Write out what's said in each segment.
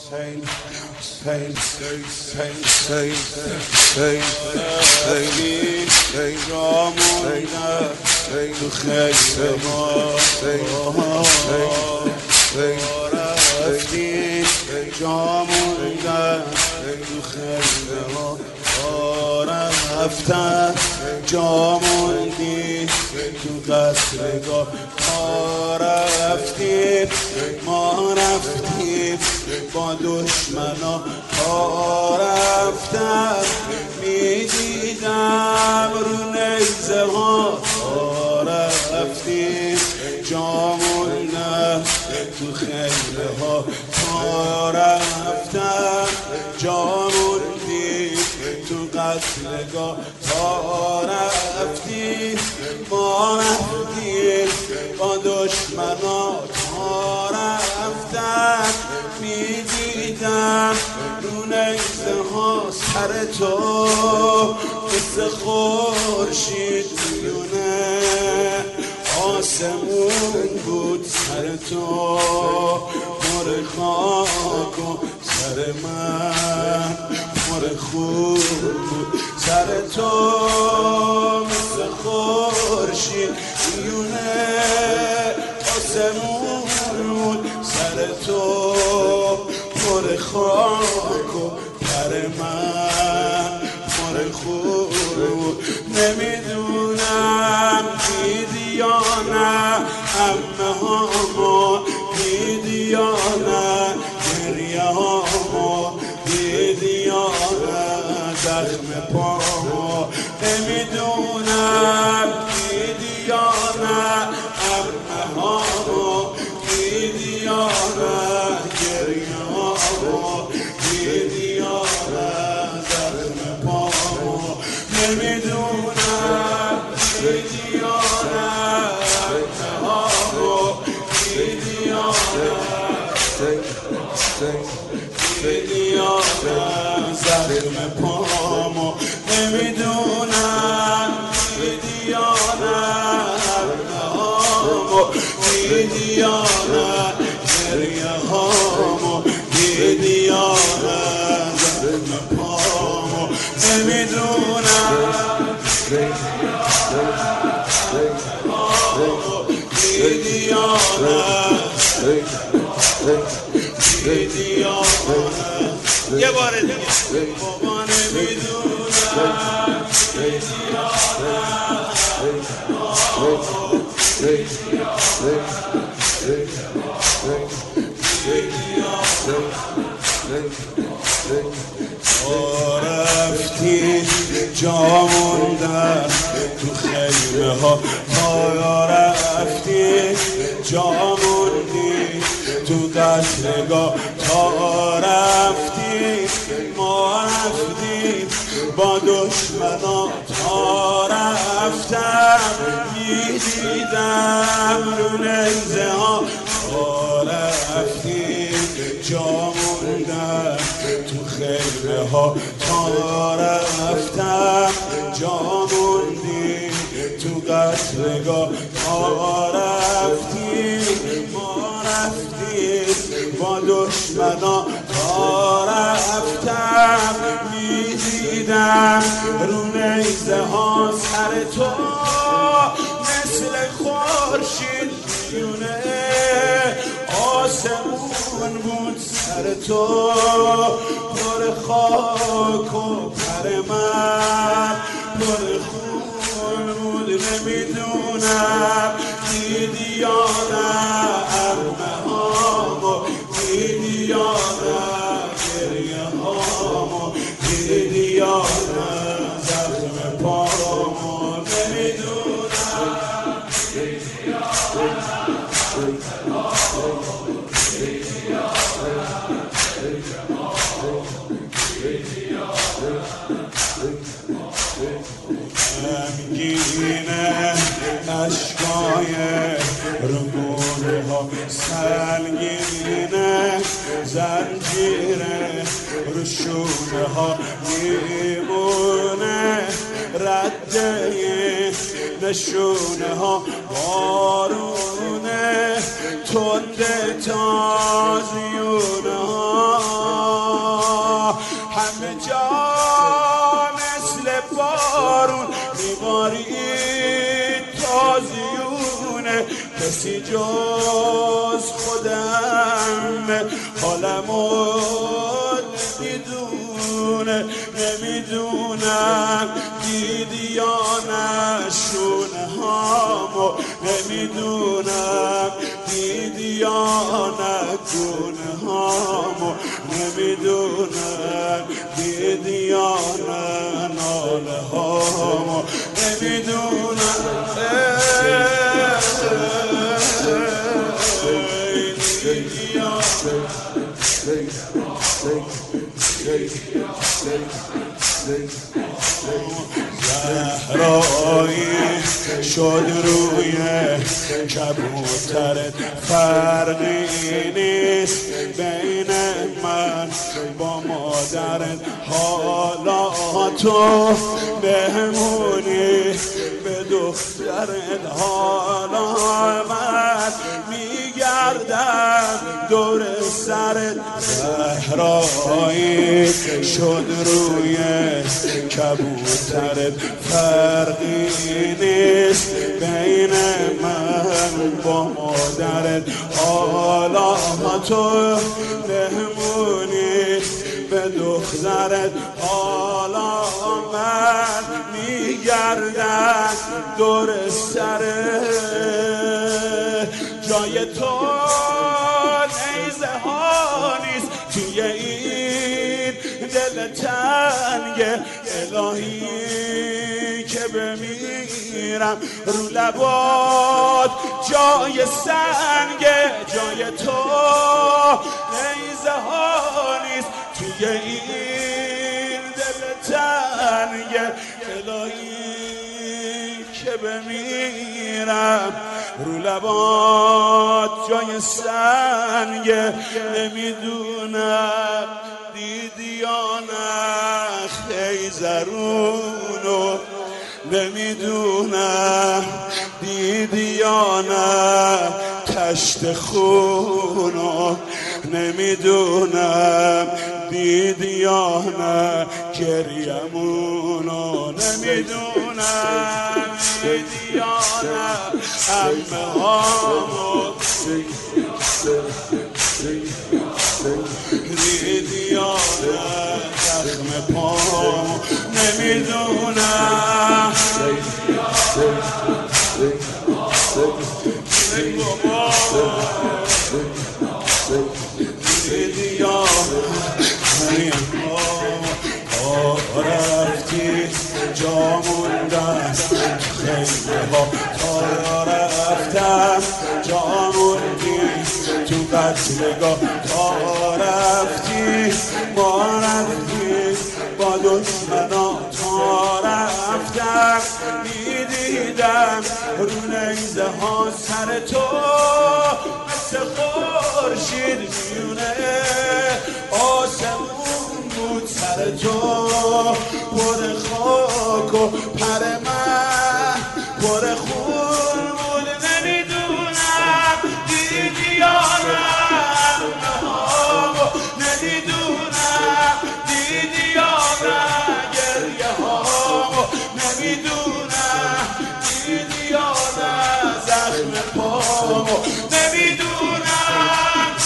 تو خیل ما رفتیم جا موندن تو خیل ما رفتن جا موندی تو قصرگاه ما رفتیم با دشمنا رفتن میدیدم رو نیزه ها رفتیم جا موندن تو خیله ها رفتن جا موندیم تو قتلگاه رفتیم ما رفتیم با دشمنا رفتن میدیدم رو نیزه ها سر تو مثل خورشید میونه آسمون بود سر تو پر خاک و سر من پر خون بود سر تو مثل خورشید میونه آسمون بود سر تو پر خاک و پر من پر خون بود نمیدونم دیدی یا نه عمه هامو دیدی یا نه گریه هامو دیدی یا نه زخم پامو نمیدونم دیدی یا نه عمه هامو دیدی یا نه گریه هامو دیدی یا نه زخم پامو نمیدونم دیدی یا نه عمه هامو دیدی یا نه دیدی یا نه زخم پامو نمیدونم دیدی یا نه عمه هامو دیدی یا نه گریه هامو دیدی یا نه زخم پامو نمیدونم دیدی یا نه دیدی یا نه یه بار دیگه بابا نمیدونم دیدی یا نه رفتی جا موندن تو خیمه ها رفتی جا موندی تو قتلگاه رفتی ما رفتیم با دشمنا رفتم میدیدم رو نیزه ها رفتیم جا موندن تو خیمه ها رفتم جا موندی تو قتلگاه رفتیم ما رفتیم با دشمنا رفتم میدیدم رو نیزه ها سر تو مثل خورشید میونه آسمون بود سر تو پر خاک و پر من پر خون بود نمیدونم دیدی یا نه عمه هامو دیدی یا نه گریه هامو دیدی یا نه زخم پامو نمیدونم دیدی یا نه غمگینه اشکای رگونه ها سنگینه زنجیره رو شونه ها میمونه رده نشونه ها بارونه تنده تازیونه ها کسی جز خودم حالمو نمیدونم دیدی یا نشونه هامو نمیدونم دیدی یا نگونه هامو نمیدونم دیدی یا ناله هامو نمیدونم دیدی یا زهرایی شد روی کبوترت فرقی نیست بین من با مادرت حالا تو بهمونی به دخترت حالا من میگردم دور سرت زهرایی شد روی کبوترت فرقی نیست بین من با مادرت حالا تو بهمونی به دخترت حالا من میگردم دور سرت جای تو نیزه ها نیست توی این دل تنگ الهی که بمیرم رو لبات جای سنگ جای تو نیزه ها نیست توی این دل تنگ الهی که بمیرم رو لبات جای سنگ نمیدونم دیدی یا نه خیزرونو نمیدونم دیدی یا نه تشت خونو نمیدونم دیدی یا نه گریمونو نمیدونم دیدی یا نه عمه هامو دیدی یا نه زخم پامو نمیدونم دیدی یا رفتی جا موندن خیلی ها تا رفتم جا موندی تو قتلگاه تا رفتی ما رفتی با دشمنا تا رفتم میدیدم رو نیزه ها سر تو مثل خورشید میونه آسمون بود سر تو پر خاک و پر من پر خون بود نمیدونم دیدی یا نه نمیدونم دیدی یا نه گریه هامو نمیدونم دیدی یا نه زخم پامو نمیدونم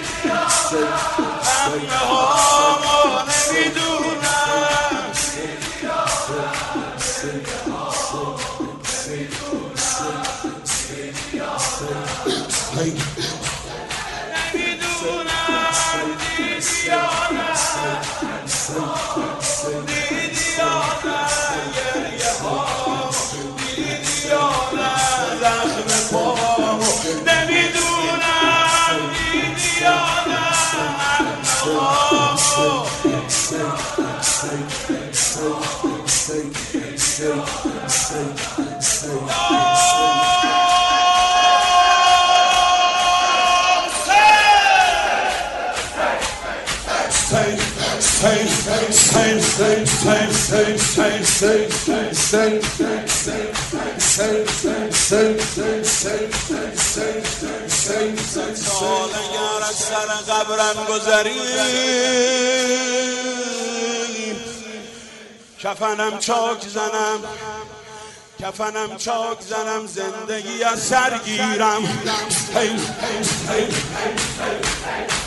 عمه هامو نمیدونم اگر از سر قبرم گذری کفنم چاک زنم کفنم چاک زنم زندگی از سر گیرم.